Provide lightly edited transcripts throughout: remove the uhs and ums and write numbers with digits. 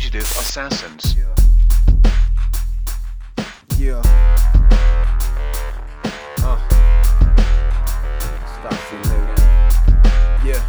fugitive assassins. Yeah. Stop you, nigga. Yeah.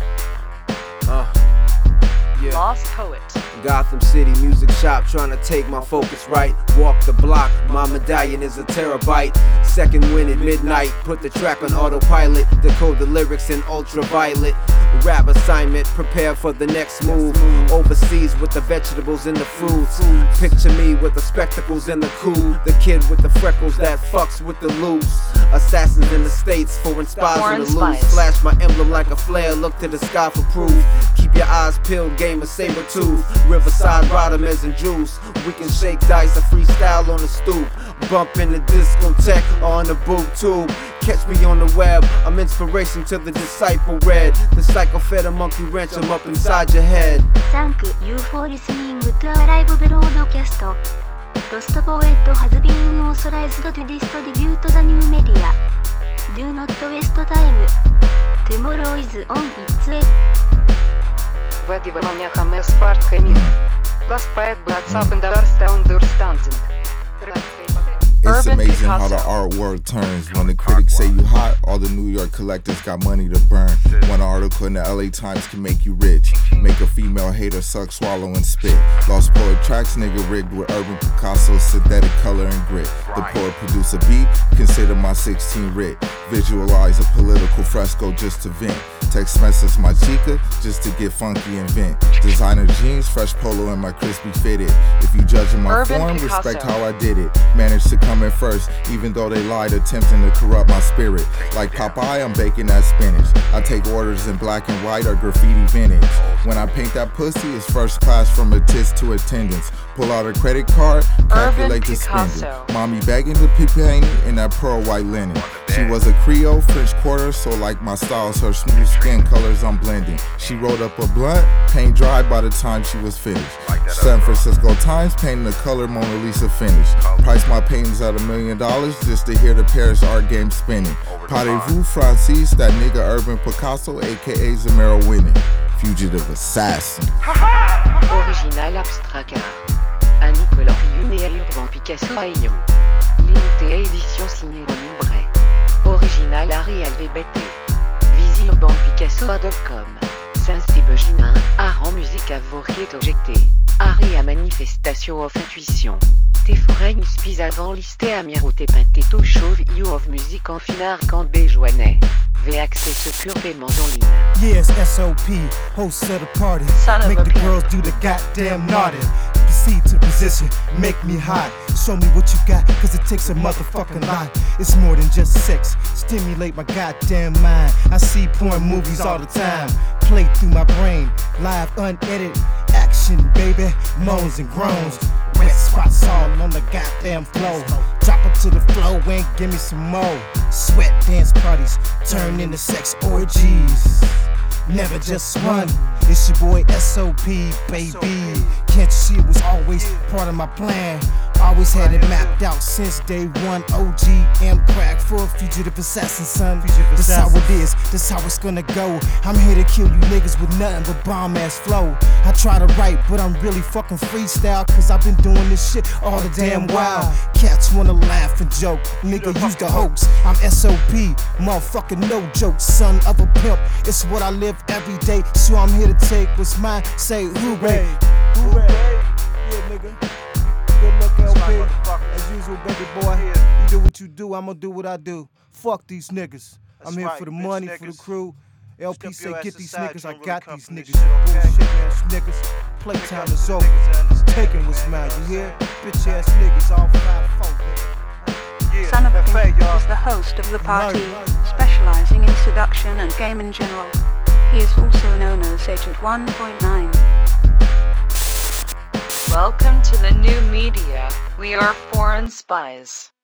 Yeah. Lost Poet. Gotham City music shop trying to take my focus right. Walk the block, my medallion is a terabyte. Second win at midnight, put the track on autopilot. Decode the lyrics in ultraviolet. Rap assignment, prepare for the next move. Overseas with the vegetables and the fruits. Picture me with the spectacles and the cool. The kid with the freckles that fucks with the loose. Assassins in the States, foreign spies on the loose. Flash my emblem like a flare, look to the sky for proof. Keep your eyes peeled, game of saber tooth. Riverside Rodamers and juice. We can shake dice, a freestyle on the stoop. Bump in the discotheque or on the boob tube. Catch me on the web, I'm inspiration to the disciple read. The psycho fed a monkey wrench, I'm up inside your head. Thank you for listening to our live broadcast. Lost Poet has been authorized to distribute the new media. Do not waste time. Tomorrow is on its way. It's amazing how the art world turns. When the critics say you hot, all the New York collectors got money to burn. One article in the LA Times can make you rich. Make a female hater suck, swallow, and spit. Lost Poet tracks, nigga rigged with Urban Picasso, synthetic color and grit. The poet produce a beat, consider my 16 writ. Visualize a political fresco just to vent. Text message my chica just to get funky and vent. Designer jeans, fresh polo and my crispy fitted. If you judging my form, respect how I did it. Managed to come in first, even though they lied, attempting to corrupt my spirit. Like Popeye, I'm baking that spinach. I take orders in black and white or graffiti vintage. When I paint that pussy, it's first class from a tits to attendance. Pull out a credit card, calculate the spending. Mommy begging to be painted in that pearl white linen. She was a Creole, French Quarter, so like my styles, her smooth skin colors I'm blending. She rolled up a blunt, paint dry by the time she was finished. San Francisco Times painting the color Mona Lisa finish. Price my paintings at $1 million just to hear the Paris art game spinning. Parlez-vous Francis, that nigga Urban Picasso, aka Zamero winning. Fugitive assassin. Original abstract art. À Nicolas Rioune et à Urban Picasso à Lyon. Limité édition signée Libre. Original art et LVBT. Visite urbanpicasso.com. Sensible Ginin, art en musique à vos objecté. Art et à manifestation of intuition. Te foreign spies avant listé à miroté pinteto chauve you of musique en finar quand bejoinet. V accès secure paiement en ligne. Yes, SOP, host of the party. Make the girls do the goddamn naughty. Proceed to the position, make me hot. Show me what you got, cause it takes a motherfucking lot. It's more than just sex, stimulate my goddamn mind. I see porn movies all the time, play through my brain, live unedited. Action, baby, moans and groans. Wet spots all on the goddamn floor. Drop it to the floor and give me some more. Sweat dance parties turn into sex orgies. Never just one. It's your boy SOP, baby. Can't you see it was always part of my plan? Always had it mapped out since day one. OG M crack for a fugitive assassin, son. This how it is, this how it's gonna go. I'm here to kill you niggas with nothing but bomb ass flow. I try to write, but I'm really fucking freestyle, cause I've been doing this shit all the damn while. Cats wanna laugh and joke, nigga use the hoax. I'm SOP, motherfucking no joke, son of a pimp. It's what I live every day, so I'm here to take what's mine. Say hooray, hooray. Yeah, nigga. Good luck, LP. As usual, baby boy. You do what you do, I'ma do what I do. Fuck these niggas. I'm here for the money, for the crew. LP say get these niggas, I got these niggas. Bullshit ass niggas. Playtime is over. Taking what's mine, you hear? Bitch ass niggas, all 5-4, nigga. Son of a Pimp is the host of the party, specializing in seduction and game in general. He is also known as Agent 1.9. Welcome to the new media. We are foreign spies.